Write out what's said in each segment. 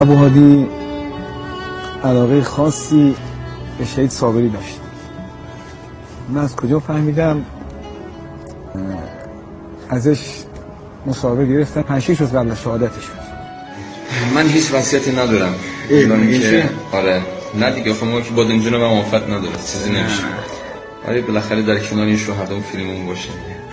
ابوهادی علاقه خاصی به شهید صابری داشت. من از کجا فهمیدم؟ ازش مصاحبه گرفتم 5-6 روز قبل از شهادتش. من هیچ وصیتی ندارم. که آره نه دیگه، خب ما که با دنجون و موافقت نداره چیزی نمیشه. ولی بالاخره در کنار این شهدا فیلممون باشه.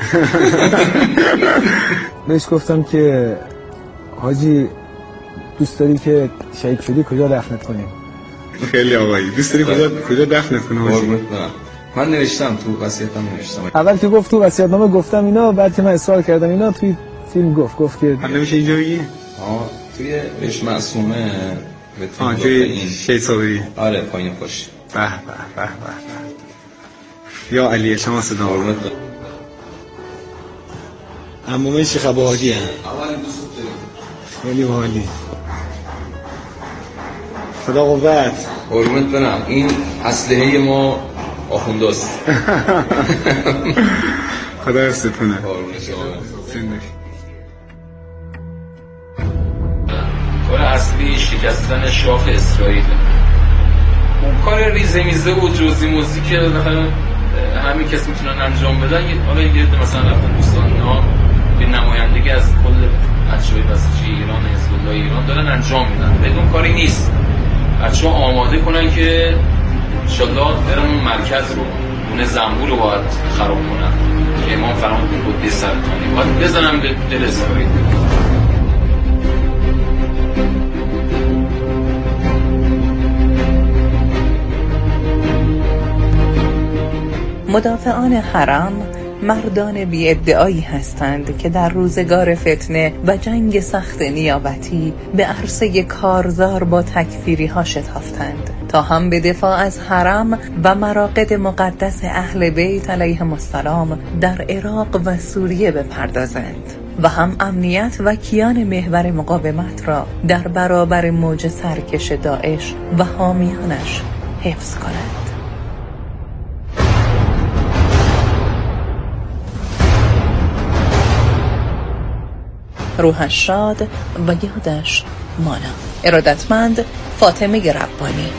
بهش گفتم که حاجی دوست داری که شهید شدی کجا دفنت کنیم؟ خیلی آقایی دوست داری کجا دفنت کنیم حاجی؟ من نوشتم تو وصیتم نوشتم. اول که گفت تو وصیت‌نامه گفتم اینا، بعد که من اصرار کردم اینا، توی فیلم گفت که حالا میشه اینجا بگی؟ توی بهش معصومه توی شهید صابری. آره پایین پاش. به به به به. یا علی شما صدا قربونت. عمومه شیخ ابوهادی هم اول دوست دارم. خیلی عالی. خدا قوت. قربونت برم. این اسلحه ما آخونداست. خدا حفظتونه. قربونت شما. کار اصلی شکستن شاخ اسرائیل. اون کار ریزه میزه و جزئی موزی که همین کس میتونن انجام بدن. حالا یه مثلا رفتن دوستان اینا به نمایندگی از کل بچه‌های بسیجی ایران، حزب الله ایران دارن انجام میدن. بدون کاری نیست. بچه‌ها آماده کنن که انشالله برن اون مرکز رو، اون زنبور رو باید خراب کنن که امام فرمان قدس سرطانی باید بزنن به دل اسرائیل. مدافعان حرم مردان بی ادعایی هستند که در روزگار فتنه و جنگ سخت نیابتی به عرصه کارزار با تکفیری ها شتافتند تا هم به دفاع از حرم و مراقد مقدس اهل بیت علیهم السلام در عراق و سوریه بپردازند و هم امنیت و کیان محور مقاومت را در برابر موج سرکش داعش و حامیانش حفظ کنند. روحش شاد و یادش مانا. ارادتمند فاطمه ربانی.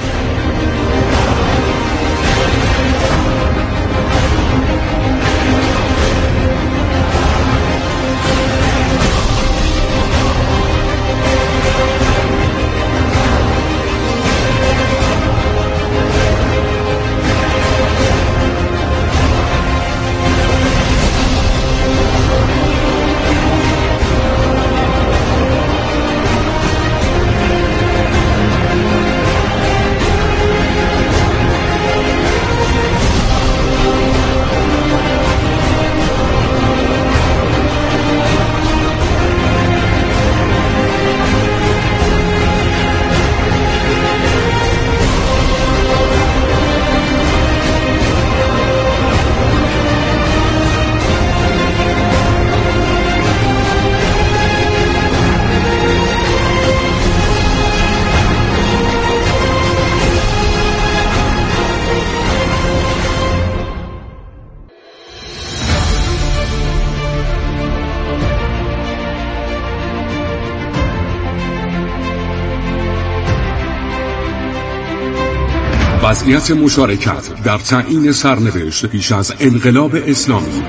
وضعیت مشارکت در تعیین سرنوشت پیش از انقلاب اسلامی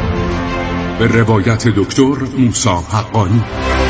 به روایت دکتر موسی حقانی.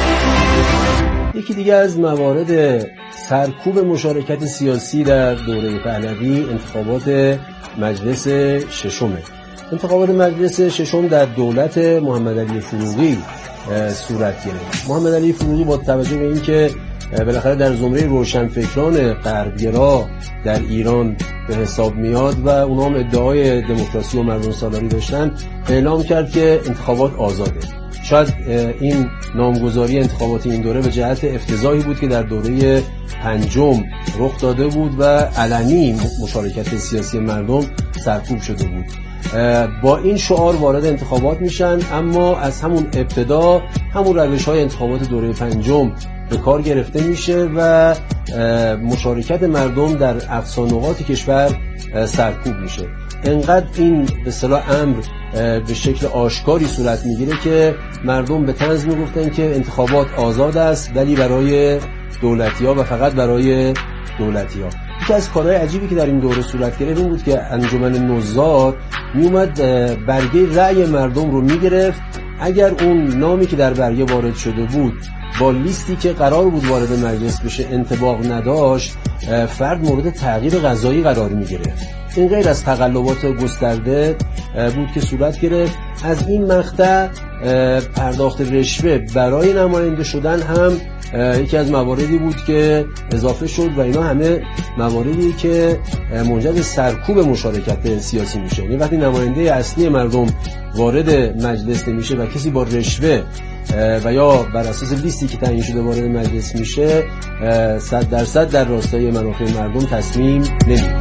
یکی دیگه از موارد سرکوب مشارکت سیاسی در دوره پهلوی انتخابات مجلس ششمه. انتخابات مجلس ششم در دولت محمد علی فروغی صورت گرفت. محمد علی فروغی با توجه به اینکه بالاخره در زمره روشنفکران غربگرا در ایران به حساب میاد و اونها هم ادعای دموکراسی و مردم سالاری داشتن، اعلام کرد که انتخابات آزاده. شاید این نامگذاری انتخابات این دوره به جهت افتضاحی بود که در دوره پنجم رخ داده بود و علنی مشارکت سیاسی مردم سرکوب شده بود. با این شعار وارد انتخابات میشن، اما از همون ابتدا همون روش‌های انتخابات دوره پنجم به کار گرفته میشه و مشارکت مردم در اقصا نقاط کشور سرکوب میشه. انقدر این به اصطلاح امر به شکل آشکاری صورت میگیره که مردم به طنز میگفتن که انتخابات آزاد است ولی برای دولتی‌ها و فقط برای دولتی‌ها. یکی از کارهای عجیبی که در این دوره صورت گرفت این بود که انجمن نوزاد میومد برگه رأی مردم رو میگرفت. اگر اون نامی که در برگه وارد شده بود با لیستی که قرار بود وارد مجلس بشه انطباق نداشت، فرد مورد تعقیب قضایی قرار میگرفت. این غیر از تقلبات گسترده بود که صورت گرفت. از این مقطع پرداخت رشوه برای نماینده شدن هم یکی از مواردی بود که اضافه شد و اینا همه مواردی که منجر به سرکوب مشارکت سیاسی میشه. یعنی وقتی نماینده اصلی مردم وارد مجلس نمیشه و کسی با رشوه و یا بر اساس لیستی که تعیین شده وارد مجلس میشه، 100% در راستای منافع مردم تصمیم نمیگیره.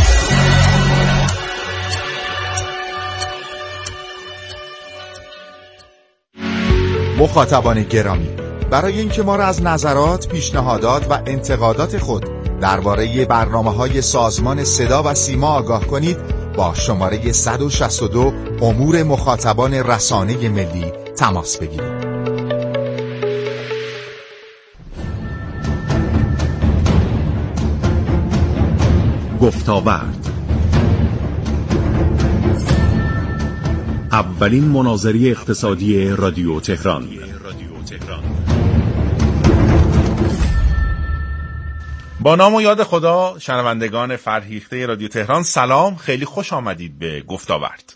مخاطبان گرامی، برای اینکه ما را از نظرات، پیشنهادات و انتقادات خود درباره برنامه‌های سازمان صدا و سیما آگاه کنید، با شماره 162 امور مخاطبان رسانه ملی تماس بگیرید. گفتاورد، اولین مناظره اقتصادی رادیو تهران. با نام و یاد خدا، شنوندگان فرهیخته رادیو تهران سلام، خیلی خوش آمدید به گفتاورد.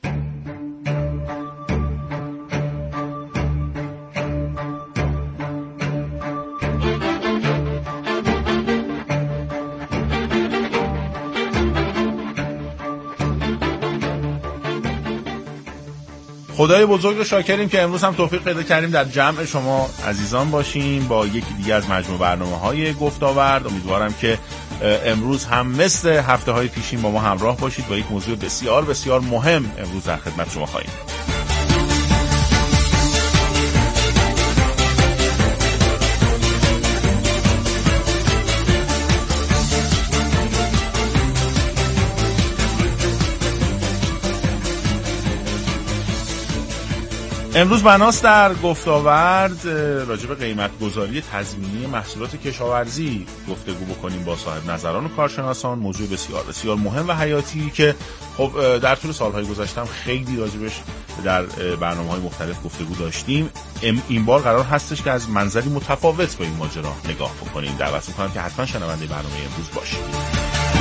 خدای بزرگ رو شاکریم که امروز هم توفیق پیدا کردیم در جمع شما عزیزان باشیم با یکی دیگه از مجموع برنامه‌های گفتاورد. امیدوارم که امروز هم مثل هفته‌های پیشین با ما همراه باشید با یک موضوع بسیار بسیار مهم امروز در خدمت شما خواهیم. امروز بناست در گفتاورد راجع به قیمت گذاری تضمینی محصولات کشاورزی گفتگو بکنیم با صاحب نظران و کارشناسان. موضوع بسیار بسیار مهم و حیاتی که خب در طول سالهای گذشته خیلی راجبش در برنامه‌های مختلف گفتگو داشتیم. این بار قرار هستش که از منظری متفاوت به این ماجرا نگاه بکنیم. دعوت می‌کنم که حتما شنونده برنامه امروز باشید.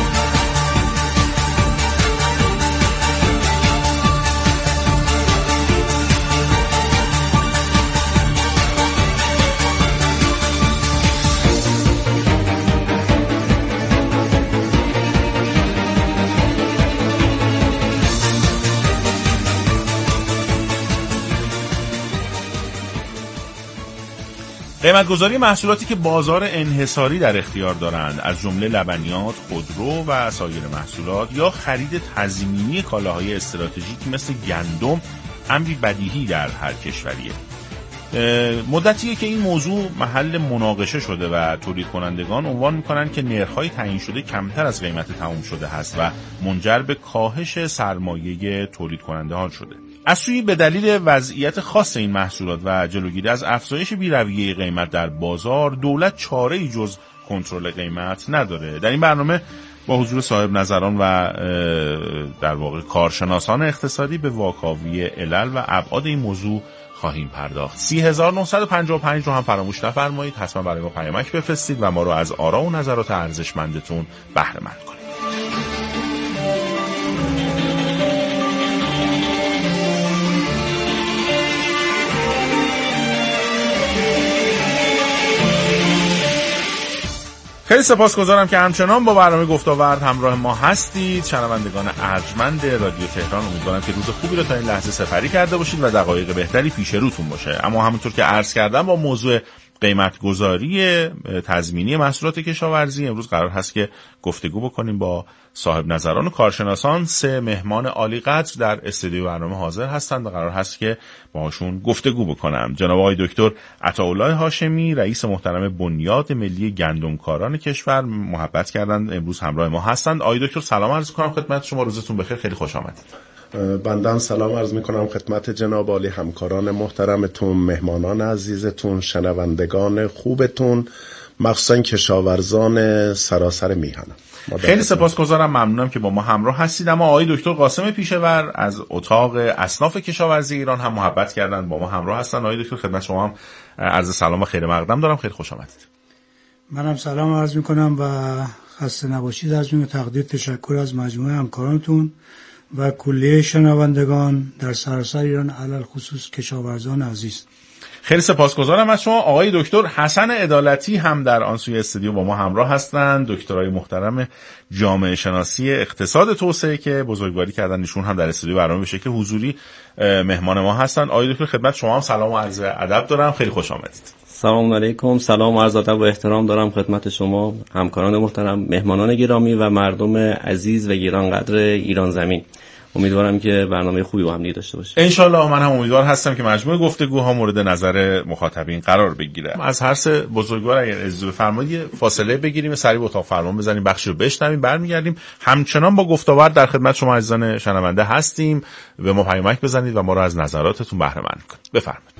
قیمت‌گذاری محصولاتی که بازار انحصاری در اختیار دارند، از جمله لبنیات، خودرو و سایر محصولات، یا خرید تضمینی کالاهای استراتژیک مثل گندم، امری بدیهی در هر کشوریه. مدتیه که این موضوع محل مناقشه شده و تولید کنندگان عنوان میکنن که نرخ‌های تعیین شده کمتر از قیمت تمام شده هست و منجر به کاهش سرمایه تولید کننده ها شده. از سوی به دلیل وضعیت خاص این محصولات و جلوگیری از افزایش بی‌رویه قیمت در بازار، دولت چاره‌ای جز کنترل قیمت نداره. در این برنامه با حضور صاحب نظران و در واقع کارشناسان اقتصادی به واکاوی علل و ابعاد این موضوع خواهیم پرداخت. 3955 رو هم فراموش نفرمایید، حتما برای ما پیامک بفرستید و ما رو از آرا و نظرات ارزشمندتون بهره مند کنید. خیلی سپاسگزارم که همچنان با برنامه گفتاورد همراه ما هستید. شنوندگان ارجمند رادیو تهران، امیدوارم که روز خوبی رو تا این لحظه سپری کرده باشید و دقایق بهتری پیش روتون باشه. اما همونطور که عرض کردم با موضوع قیمت گذاری تضمینی محصولات کشاورزی امروز قرار هست که گفتگو بکنیم با صاحب نظران و کارشناسان. 3 مهمان عالی قدر در استودیو برنامه حاضر هستند و قرار هست که باهاشون گفتگو بکنم. جناب آقای دکتر عطاالله هاشمی، رئیس محترم بنیاد ملی گندمکاران کشور، محبت کردند امروز همراه ما هستند. آقای دکتر سلام عرض می‌کنم خدمت شما، روزتون بخیر، خیلی خوش آمدید. بنده سلام عرض میکنم خدمت جناب عالی، همکاران محترمتون، مهمانان عزیزتون، شنوندگان خوبتون. مخصوصا کشاورزان سراسر میهن. خیلی سپاسگزارم، ممنونم که با ما همراه هستید. اما آقای دکتر قاسم پیشور از اتاق اصناف کشاورزی ایران هم محبت کردن با ما همراه هستن. آقای دکتر خدمت شما هم عرض سلام و خیر مقدم دارم، خیلی خوش آمدید. منم سلام عرض میکنم و خسته نباشید از جمله تقدیر تشکر از مجموعه همکارانتون و کلیه شنوندگان در سراسر ایران، علل خصوص کشاورزان عزیز. خیلی سپاسگزارم از شما. آقای دکتر حسن عدالتی هم در آن سوی استودیو با ما همراه هستند، دکترای محترم جامعه شناسی اقتصاد توسعه که بزرگواری کردن، ایشون هم در استودیو برنامه به شکل حضوری مهمان ما هستند. آقای دکتر خدمت شما هم سلام و عرض ادب دارم، خیلی خوش آمدید. سلام علیکم، سلام و عرض ادب و احترام دارم خدمت شما همکاران محترم، مهمانان گرامی و مردم عزیز و گرانقدر ایران زمین. امیدوارم که برنامه خوبی با هم دیگه داشته باشیم. انشالله. من هم امیدوار هستم که مجموع گفتگوها مورد نظر مخاطبین قرار بگیره. از هر سه بزرگوار اگر اجازه بفرمایید فاصله بگیریم، سریع به اتاق فرمان بزنیم، بخشی رو بشنویم، برمیگردیم. همچنان با گفت‌وگو در خدمت شما عزیزان شنونده هستیم. به ما پیامک بزنید و ما رو از نظراتتون بهره مند کنید. بفرمایید.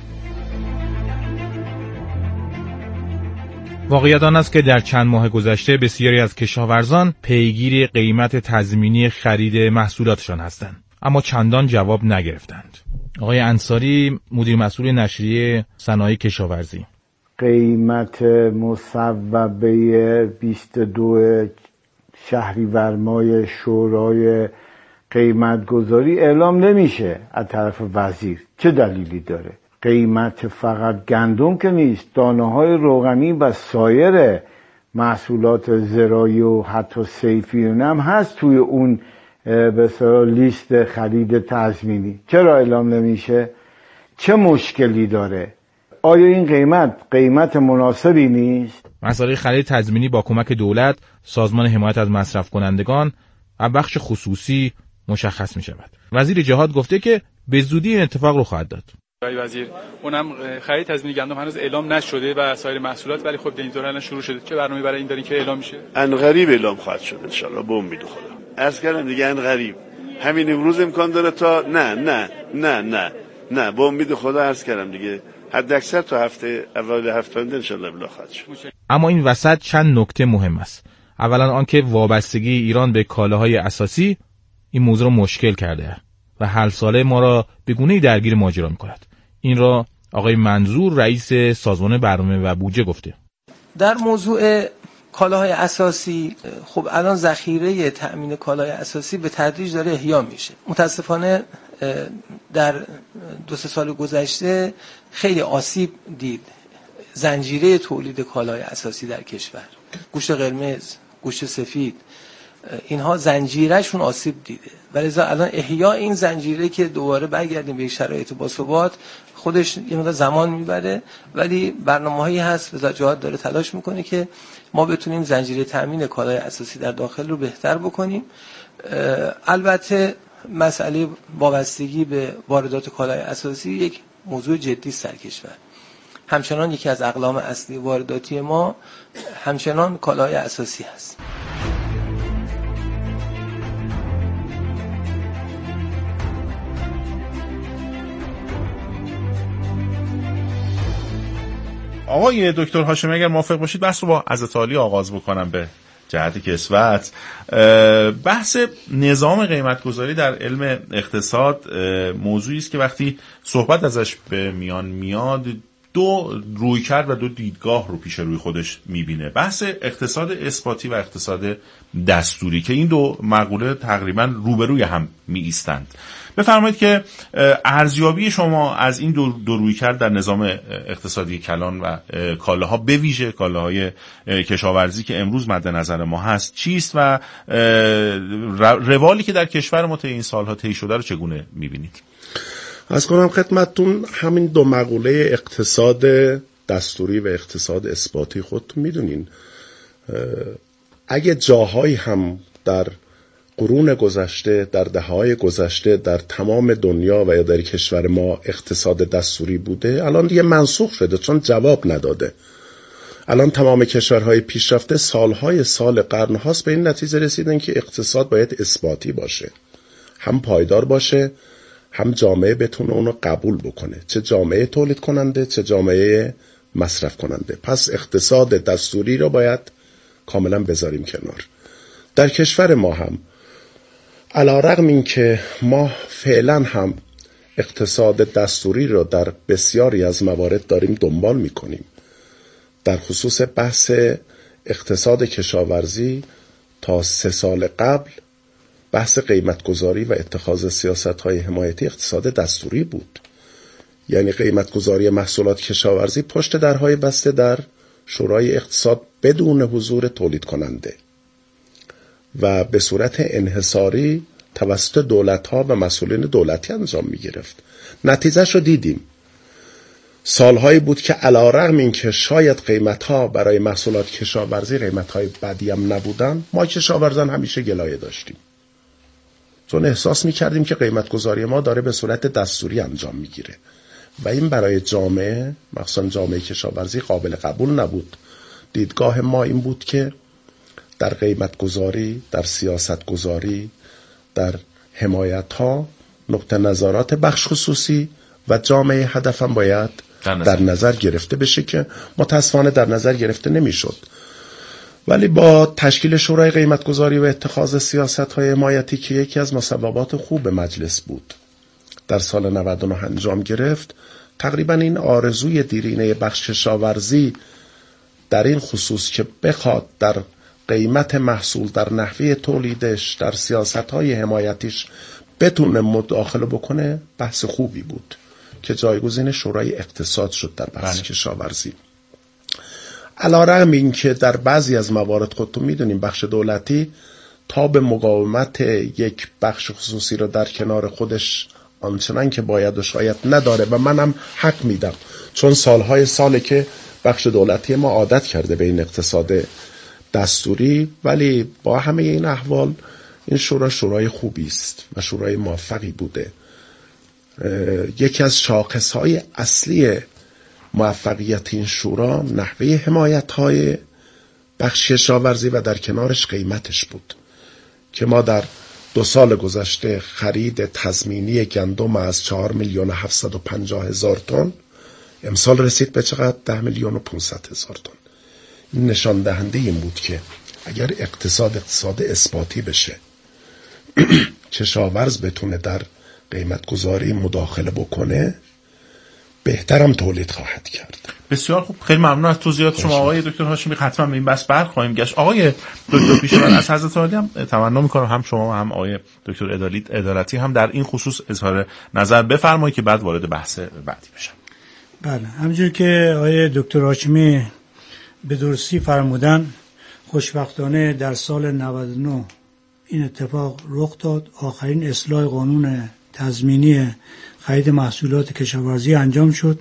واقعیت آن است که در چند ماه گذشته بسیاری از کشاورزان پیگیر قیمت تضمینی خرید محصولاتشان هستند، اما چندان جواب نگرفتند. آقای انصاری، مدیر مسئول نشریه صنایع کشاورزی: قیمت مصوبه 22 شهریور ماه شورای قیمتگذاری اعلام نمیشه از طرف وزیر. چه دلیلی داره؟ قیمت فقط گندم که نیست، دانه‌های روغنی و سایر محصولات زراعی و حتی صیفی هم هست توی اون به اصطلاح لیست خرید تضمینی. چرا اعلام نمیشه؟ چه مشکلی داره؟ آیا این قیمت مناسبی نیست؟ مسئله خرید تضمینی با کمک دولت، سازمان حمایت از مصرف کنندگان و بخش خصوصی مشخص می شود. وزیر جهاد گفته که به زودی این اتفاق رو خواهد داد. وزیر اونم خرید تضمینی گندم هنوز اعلام نشده و سایر محصولات، ولی خب اینطور الان شروع شده. چه برنامه‌ای برای این دارین که اعلام میشه؟ عنقریب اعلام خواهد شد ان شاء الله به امید خدا. عرض کردم دیگه عنقریب همین امروز امکان داره تا نه به امید خدا عرض کردم دیگه حد اکثر تا هفته اول هفته آینده ان شاء الله ابلاغ خواهد شد. اما این وسط چند نکته مهم است. اولا آنکه وابستگی ایران به کالاهای اساسی این موضوع رو مشکل کرده و حل ساله ما را به گونه‌ای درگیر ماجرا می‌کند. این را آقای منظور رئیس سازمان برنامه و بودجه گفته. در موضوع کالاهای اساسی، خب الان ذخیره تأمین کالاهای اساسی به تدریج داره احیا میشه. متاسفانه در 2-3 سال گذشته خیلی آسیب دید زنجیره تولید کالاهای اساسی در کشور. گوشت قرمز، گوشت سفید، اینها زنجیرهشون آسیب دیده. ولذا الان احیا این زنجیره که دوباره برگردیم به شرایط باثبات خودش یه مقدار زمان میبره، ولی برنامه‌هایی هست وزارت جهاد داره تلاش میکنه که ما بتونیم زنجیره تامین کالای اساسی در داخل رو بهتر بکنیم. البته مسئله وابستگی به واردات کالای اساسی یک موضوع جدی است در کشور. همچنان یکی از اقلام اصلی وارداتی ما همچنان کالای اساسی هست. آقای دکتر هاشمی اگر موافق باشید بحث رو با حضرت عالی آغاز بکنم به جهت کسوت. بحث نظام قیمتگذاری در علم اقتصاد موضوعی است که وقتی صحبت ازش به میان میاد دو رویکرد و دو دیدگاه رو پیش روی خودش میبینه. بحث اقتصاد اثباتی و اقتصاد دستوری که این دو مقوله تقریبا روبروی هم می ایستند. بفرمایید که ارزیابی شما از این دو رویکرد در نظام اقتصادی کلان و کالاها به ویژه کالاهای کشاورزی که امروز مد نظر ما هست چیست و روالی که در کشور ما طی این سالها طی شده رو چگونه میبینید؟ از کنم خدمتتون همین دو مقوله اقتصاد دستوری و اقتصاد اثباتی خودتون میدونین. اگه جاهایی هم در قرون گذشته، در دهه‌های گذشته در تمام دنیا و یا در کشور ما اقتصاد دستوری بوده، الان دیگه منسوخ شده چون جواب نداده. الان تمام کشورهای پیشرفته سالهای سال قرنهاست به این نتیجه رسیدن که اقتصاد باید اثباتی باشه، هم پایدار باشه، هم جامعه بتونه اونو قبول بکنه، چه جامعه تولید کننده چه جامعه مصرف کننده. پس اقتصاد دستوری را باید کاملا بذاریم کنار. در کشور ما هم علی‌رغم این که ما فعلا هم اقتصاد دستوری را در بسیاری از موارد داریم دنبال میکنیم، در خصوص بحث اقتصاد کشاورزی تا 3 سال قبل بحث قیمتگذاری و اتخاذ سیاست‌های حمایتی اقتصاد دستوری بود. یعنی قیمتگذاری محصولات کشاورزی پشت درهای بسته در شورای اقتصاد بدون حضور تولید کننده و به صورت انحصاری توسط دولت‌ها و مسئولین دولتی انجام می‌گرفت. نتیجهش رو دیدیم. سالهایی بود که علی‌رغم این که شاید قیمت‌ها برای محصولات کشاورزی قیمت‌های بدی هم نبودن، ما کشاورزان همیشه گلایه داشتیم، چون احساس می‌کردیم که قیمت‌گذاری ما داره به صورت دستوری انجام می‌گیره و این برای جامعه، مخصوصا جامعه کشاورزی، قابل قبول نبود. دیدگاه ما این بود که در قیمت‌گذاری، در سیاست‌گذاری، در حمایت‌ها نقطه نظرات بخش خصوصی و جامعه هدفم باید در نظر گرفته بشه که متاسفانه در نظر گرفته نمی‌شد. ولی با تشکیل شورای قیمتگذاری و اتخاذ سیاست‌های حمایتی که یکی از مصوبات خوب مجلس بود، در سال 99 انجام گرفت، تقریبا این آرزوی دیرینه بخش کشاورزی در این خصوص که بخواد در قیمت محصول، در نحوه تولیدش، در سیاست‌های حمایتیش بتونه مداخله بکنه، بحث خوبی بود که جایگزین شورای اقتصاد شد در بحث کشاورزی. علی‌رغم این که در بعضی از موارد خودتون میدونیم بخش دولتی تا به مقاومت یک بخش خصوصی رو در کنار خودش آنچنان که باید و شاید نداره و منم حق میدم، چون ساله که بخش دولتی ما عادت کرده به این اقتصاد دستوری. ولی با همه این احوال این شورای خوبی است و شورای موفقی بوده. یکی از شاخص‌های اصلی موفقیت این شورا نحوه حمایت‌های بخش کشاورزی و در کنارش قیمتش بود که ما در 2 سال گذشته خرید تضمینی گندم از 4,750,000 تن امسال رسید به چقدر؟ 10,500,000 تن. این نشان دهنده این بود که اگر اقتصاد اثباتی بشه، کشاورز بتونه در قیمت گذاری مداخله بکنه، بهترم تولید خواهد کرد. بسیار خوب، خیلی ممنون از توضیحات شما آقای دکتر هاشمی. حتما به این بحث برخواهیم گشت. آقای دکتر پیشور، از حضرت عالی هم تمنا می‌کنم هم شما و هم آقای دکتر عدالتی هم در این خصوص اظهار نظر بفرمایید که بعد وارد بحث بعدی بشم. بله، همونجور که آقای دکتر هاشمی به درستی فرمودن، خوشبختانه در سال 99 این اتفاق رخ داد. آخرین اصلاح قانون تضمینی خرید محصولات کشاورزی انجام شد.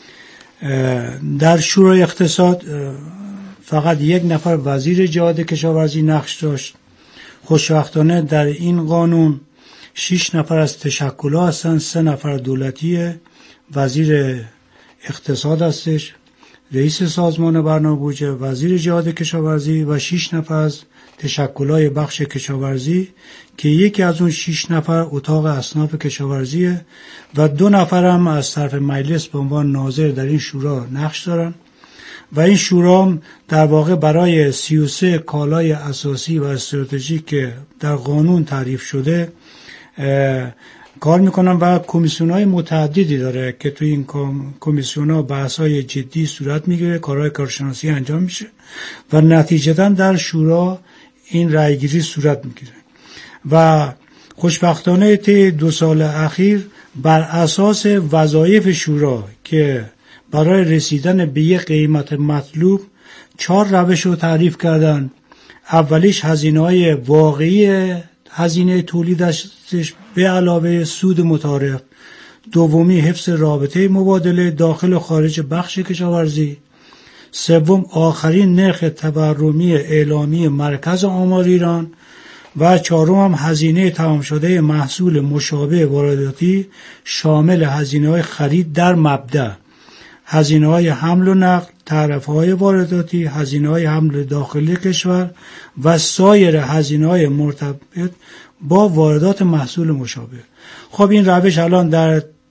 در شورای اقتصاد فقط 1 نفر وزیر جهاد کشاورزی نقش داشت. خوشبختانه در این قانون 6 نفر از تشکل‌ها هستند، 3 نفر دولتیه، وزیر اقتصاد هستش، رئیس سازمان برنامه بودجه، وزیر جهاد کشاورزی و 6 نفر از تشکل‌های بخش کشاورزی که یکی از اون 6 نفر اتاق اصناف کشاورزیه و 2 نفر هم از طرف مجلس به عنوان ناظر در این شورا نقش دارن و این شورا در واقع برای 33 کالای اساسی و استراتژیک که در قانون تعریف شده کار میکنن و کمیسیون‌های متعددی داره که توی این کمیسیون‌ها بحث‌های جدی صورت میگیره، کارهای کارشناسی انجام میشه و نتیجتاً در شورا این رأیگیری صورت میگیره و خوشبختانه طی 2 سال اخیر بر اساس وظایف شورا که برای رسیدن به یک قیمت مطلوب 4 روش رو تعریف کردن. اولیش هزینه‌های واقعی هزینه تولیدش به علاوه سود متعارف، دومی حفظ رابطه مبادله داخل و خارج بخش کشاورزی، سوم آخرین نرخ تورمی اعلامی مرکز آمار ایران و چهارم هم هزینه تمام شده محصول مشابه وارداتی شامل هزینه‌های خرید در مبدأ، هزینه‌های حمل و نقل، تعرفه‌های وارداتی، هزینه‌های حمل داخلی کشور و سایر هزینه‌های مرتبط با واردات محصول مشابه. خب این روش الان در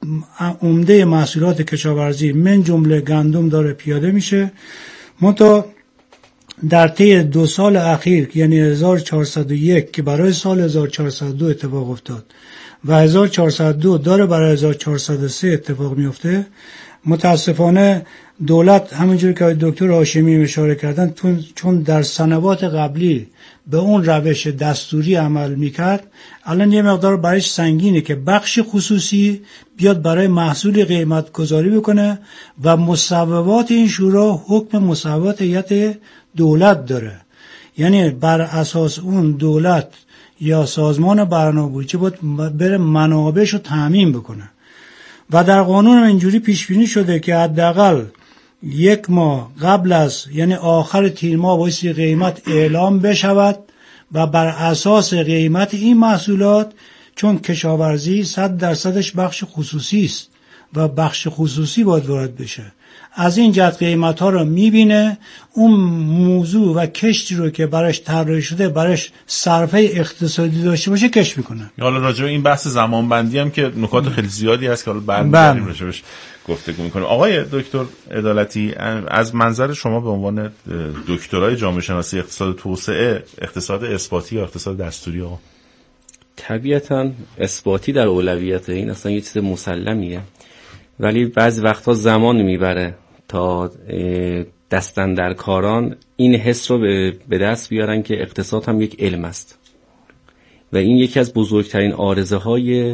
عمده محصولات کشاورزی من جمله گندم داره پیاده میشه. منتها در طی 2 سال اخیر یعنی 1401 که برای سال 1402 اتفاق افتاد و 1402 داره برای 1403 اتفاق میفته، متاسفانه دولت همونجور که دکتر هاشمی اشاره کردن چون در سنوات قبلی به اون روش دستوری عمل میکرد، الان یه مقدار برایش سنگینه که بخش خصوصی بیاد برای محصول قیمت گذاری بکنه و مصوبات این شورا حکم مصوبات هیئت دولت داره. یعنی بر اساس اون دولت یا سازمان برنامه‌ریزی باید بره منابعش رو تامین بکنه و در قانون اینجوری پیش بینی شده که حداقل 1 ماه قبل از یعنی آخر تیر ماه باید قیمت اعلام بشود و بر اساس قیمت این محصولات، چون کشاورزی 100% بخش خصوصی است و بخش خصوصی باید وارد بشه، از این جهت قیمت ها رو میبینه، اون موضوع و کشتی رو که براش طراحی شده براش صرفه اقتصادی داشته باشه کشت میکنه. حالا راجع به این بحث زمان بندی هم که نکات خیلی زیادی هست که حالا برمی‌گردیم راجعش گفتگو میکنیم. آقای دکتر عدالتی، از منظر شما به عنوان دکترای جامعه شناسی اقتصاد توسعه، اقتصاد اثباتی یا اقتصاد دستوری آقا؟ طبیعتاً اثباتی در اولویته، این اصلا یه چیز مسلمیه، ولی بعضی وقتا زمان میبره تا دستاندرکاران این حس رو به دست بیارن که اقتصاد هم یک علم است و این یکی از بزرگترین عارضه های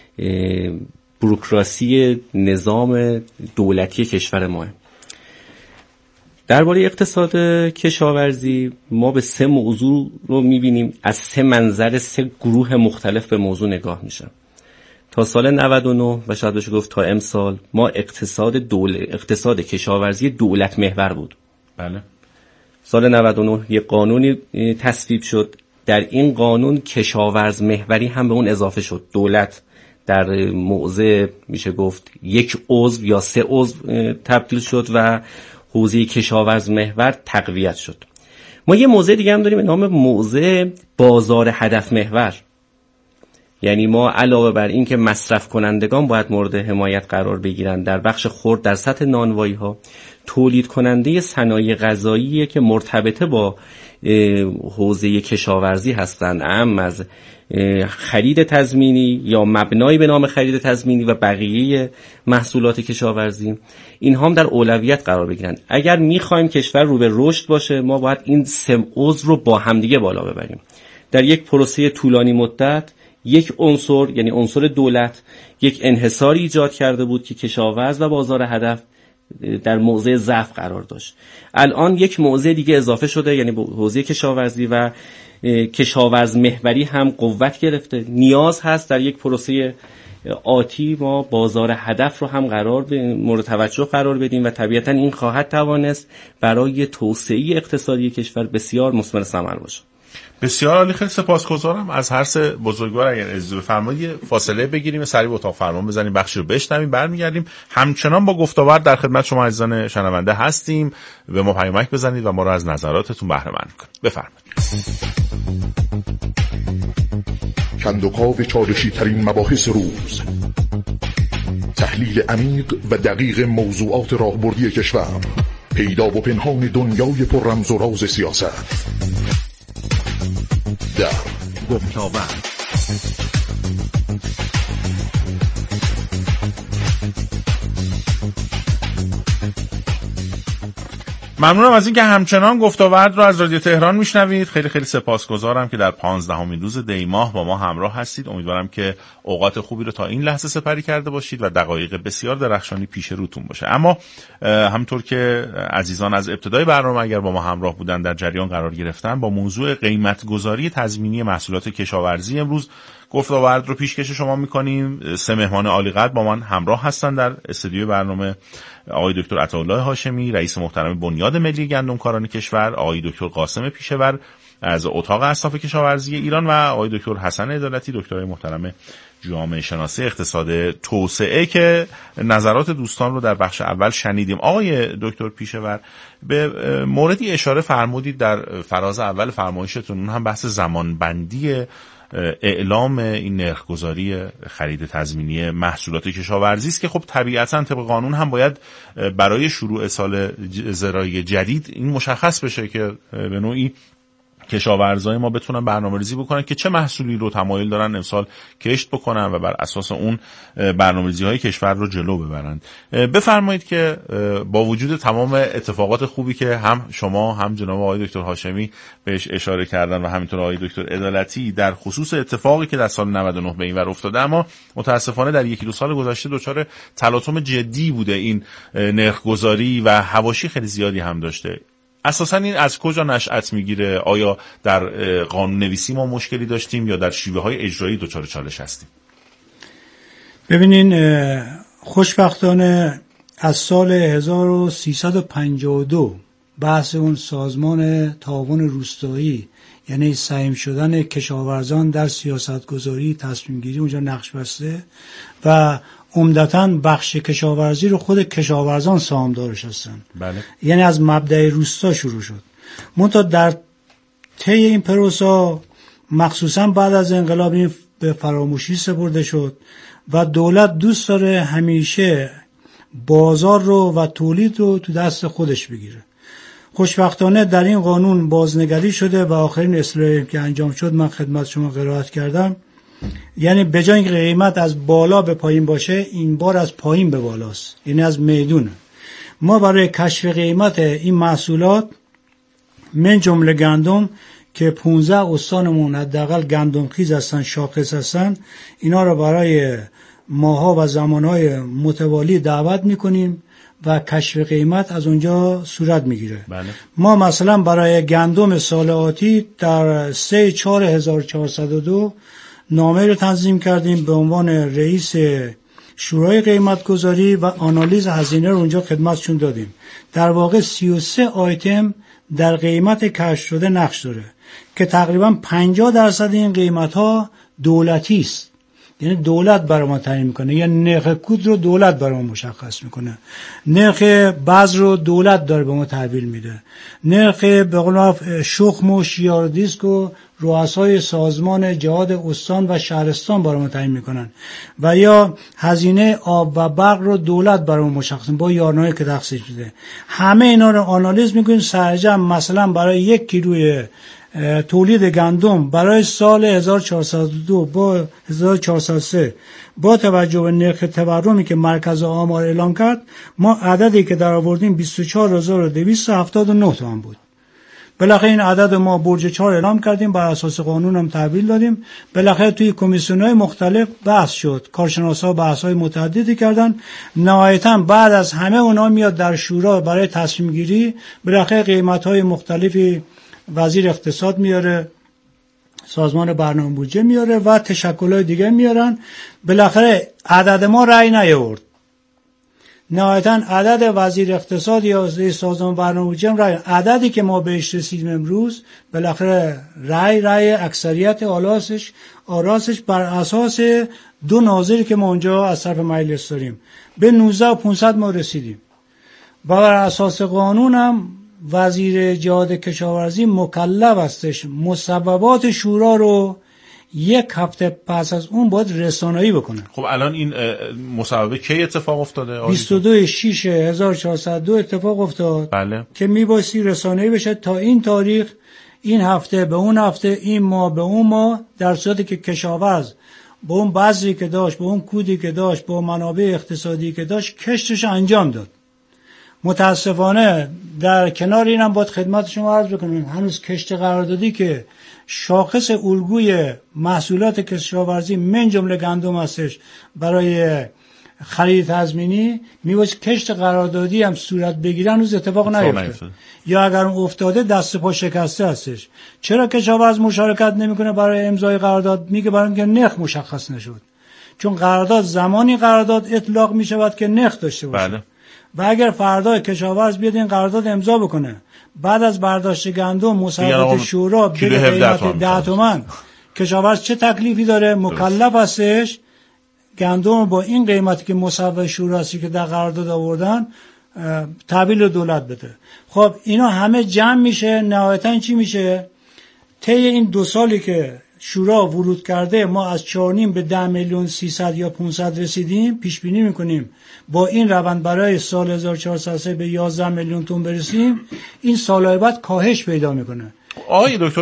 بوروکراسی نظام دولتی کشور ماه. درباره اقتصاد کشاورزی ما به 3 موضوع رو میبینیم، از 3 منظر 3 گروه مختلف به موضوع نگاه میشن. تا سال 99 و شاید بشه گفت تا امسال ما اقتصاد کشاورزی دولت محور بود. بله. سال 99 یه قانونی تصویب شد، در این قانون کشاورز محوری هم به اون اضافه شد. دولت در موضع میشه گفت 1 عضو یا 3 عضو تبدیل شد و حوزه کشاورز محور تقویت شد. ما یه موضع دیگه هم داریم به نام موضع بازار هدف محور. یعنی ما علاوه بر این که مصرف کنندگان باید مورد حمایت قرار بگیرن، در بخش خرد در سطح نانوایی ها تولید کننده صنایع غذایی که مرتبطه با حوزه کشاورزی هستند، اهم از خرید تضمینی یا مبنایی به نام خرید تضمینی و بقیه محصولات کشاورزی، اینها هم در اولویت قرار بگیرن. اگر میخوایم کشور رو به رشد باشه، ما باید این 3 عضو رو با همدیگه بالا ببریم. در یک پروسه طولانی مدت یک عنصر، یعنی عنصر دولت، یک انحصاری ایجاد کرده بود که کشاورز و بازار هدف در موضع ضعف قرار داشت. الان یک موضع دیگه اضافه شده، یعنی حوزه کشاورزی و کشاورز محوری هم قوت گرفته. نیاز هست در یک پروسه آتی ما بازار هدف رو هم مورد توجه قرار بدیم و طبیعتا این خواهد توانست برای توسعه اقتصادی کشور بسیار مثمر ثمر باشه. بسیار عالی، خیلی سپاسگزارم از هر 3 بزرگوار. اگر اجازه بفرمایید فاصله بگیریم، سریع به اتاق فرمان بزنیم، بخشی رو بشنویم، برمیگردیم. همچنان با گفت‌وگوی در خدمت شما عزیزان شنونده هستیم. به ما پیامک بزنید و ما رو از نظراتتون بهره مند کنید. بفرمایید. کندوکاو چالشی ترین مباحث روز، تحلیل عمیق و دقیق موضوعات راهبردی کشور، پیدا و پنهان دنیای پر رمز و راز سیاست. در گفت‌وگوی ممنونم از اینکه همچنان گفت‌وگوی رو از رادیو تهران میشنوید. خیلی خیلی سپاسگزارم که در 15مین روز دی ماه با ما همراه هستید. امیدوارم که اوقات خوبی رو تا این لحظه سپری کرده باشید و دقایق بسیار درخشانی پیش روتون باشه. اما همونطور که عزیزان از ابتدای برنامه اگر با ما همراه بودن در جریان قرار گرفتن، با موضوع قیمت‌گذاری تضمینی محصولات کشاورزی امروز گفت‌وگوی رو پیشکش شما می‌کنیم. 3 مهمان عالی‌قدر با من همراه هستن در استودیو برنامه: آقای دکتر عطاالله هاشمی، رئیس محترم بنیاد ملی گندمکاران کشور، آقای دکتر قاسم پیشور از اتاق اصلاف کشاورزی ایران و آقای دکتر حسن عدالتی، دکترای محترم جامعه شناسی اقتصاد توسعه که نظرات دوستان رو در بخش اول شنیدیم. آقای دکتر پیشور، به موردی اشاره فرمودید در فراز اول فرمایشتون، اون هم بحث زمانبندی اعلام این نرخگذاری خرید تضمینی محصولات کشاورزی است که خب طبیعتاً طبق قانون هم باید برای شروع سال زراعی جدید این مشخص بشه که به نوعی کشاورزای ما بتونن برنامه‌ریزی بکنن که چه محصولی رو تمایل دارن امسال کشت بکنن و بر اساس اون برنامه‌ریزی‌های کشور رو جلو ببرن. بفرمایید که با وجود تمام اتفاقات خوبی که هم شما هم جناب آقای دکتر هاشمی بهش اشاره کردن و همینطور آقای دکتر عدالتی در خصوص اتفاقی که در سال 99 به اینور افتاده، اما متاسفانه در یکی دو سال گذشته دچار تلاطم جدی بوده این نرخ‌گذاری و حواشی خیلی زیادی هم داشته. اساساً این از کجا نشأت میگیره؟ آیا در قانون نویسی ما مشکلی داشتیم یا در شیوه های اجرایی دچار چالش هستیم؟ ببینین، خوشبختانه از سال 1352 بحث اون سازمان تعاون روستایی، یعنی سهم شدن کشاورزان در سیاستگذاری تصمیم گیری اونجا نقش بسته و عمدتاً بخش کشاورزی رو خود کشاورزان سهامدارش هستن. بله. یعنی از مبدأ روستا شروع شد. منتها در طی این پروسه مخصوصاً بعد از انقلاب این به فراموشی سپرده شد و دولت دوست داره همیشه بازار رو و تولید رو تو دست خودش بگیره. خوشبختانه در این قانون بازنگری شده و آخرین اصلاحی که انجام شد من خدمت شما قرائت کردم. یعنی به جای اینکه قیمت از بالا به پایین باشه، این بار از پایین به بالاست، یعنی از میدون. ما برای کشف قیمت این محصولات من جمله گندم که 15 استانمون حداقل گندم خیز هستن، شاخص هستن، اینا رو برای ماها و زمانهای متوالی دعوت میکنیم و کشف قیمت از اونجا صورت میگیره. بله. ما مثلا برای گندم سال آتی در 3/4/1402 نامه رو تنظیم کردیم به عنوان رئیس شورای قیمت گذاری و آنالیز هزینه رو اونجا خدمتشون دادیم. در واقع 33 آیتم در قیمت کشف شده نقش داره که تقریبا 50% این قیمت ها دولتی است، یعنی دولت برای ما تعیین میکنه. یا نرخ کود رو دولت برای ما مشخص میکنه، نرخ بذر رو دولت داره به ما تحویل میده، نرخ به قول شخم و شیار دیسک و رؤسای سازمان جهاد استان و شهرستان برای ما تعیین میکنن و یا هزینه آب و برق رو دولت برای ما مشخص با یارنامه‌ای که تخصیص شده. همه اینا رو آنالیز میکنیم سرجم. مثلا برای 1 کیلوی تولید گندم برای سال 1402 با 1403 با توجه به نرخ تورمی که مرکز آمار اعلام کرد، ما عددی که در آوردیم 24279 تومان بود. بالاخره این عدد ما برج 4 اعلام کردیم، بر اساس قانون هم تحویل دادیم. بالاخره توی کمیسیون‌های مختلف بحث شد، کارشناسا بحث‌های متعددی کردن. نهایتاً بعد از همه اونا میاد در شورا برای تصمیم گیری. بالاخره قیمت‌های مختلفی وزیر اقتصاد میاره، سازمان برنامه بودجه میاره و تشکل‌های دیگه میارن. بالاخره عدد ما رأی نیاورد. نهایتاً عدد وزیر اقتصاد یا سازمان برنامه بودجه رأی، عددی که ما بهش رسیدیم امروز بالاخره رأی اکثریت آراسش بر اساس 2 ناظری که ما اونجا از طرف مجلس داریم به 19,500 ما رسیدیم و بر اساس قانون هم وزیر جهاد کشاورزی مکلف استش مصوبات شورا رو 1 هفته پس از اون باید رسانه‌ای بکنه. خب الان این مصوبه کی اتفاق افتاده؟ 22/6/1402 اتفاق افتاد. بله. که میبایستی رسانه‌ای بشه تا این تاریخ، این هفته به اون هفته، این ماه به اون ماه، در صورتی که کشاورز با اون بذری که داشت، با اون کودی که داشت، با منابع اقتصادی که داشت کشتش انجام داد. متاسفانه در کنار اینم باید خدمت شما عرض بکنم هنوز کشت قراردادی که شاخص الگوی محصولات کشاورزی من جمله گندم هستش برای خرید تضمینی، میباید کشت قراردادی هم صورت بگیره، هنوز اتفاق نیفتاد یا اگر افتاده دست پا شکسته هستش. چرا کشاورز مشارکت نمیکنه برای امضای قرارداد؟ میگه برای اینکه نرخ مشخص نشد. چون قرارداد زمانی قرارداد اطلاق میشود که نرخ داشته باشه. بله. و اگر فردا کشاورز بیاد این قرارداد امضا بکنه، بعد از برداشت گندم مصوبات شورا به قیمت 10 تومن، کشاورز چه تکلیفی داره؟ مکلف هستش گندم با این قیمتی که مصوبه شوراسی که در قرارداد آوردن تحویل دولت بده. خب اینا همه جمع میشه، نهایتا چی میشه؟ طی این 2 سالی که شورا ورود کرده ما از 4.5 به 10,300,000 یا 500 رسیدیم. پیش بینی میکنیم با این روند برای سال 1403 به 11 میلیون تن برسیم. این سالهای بعد کاهش پیدا میکنه. آقای دکتر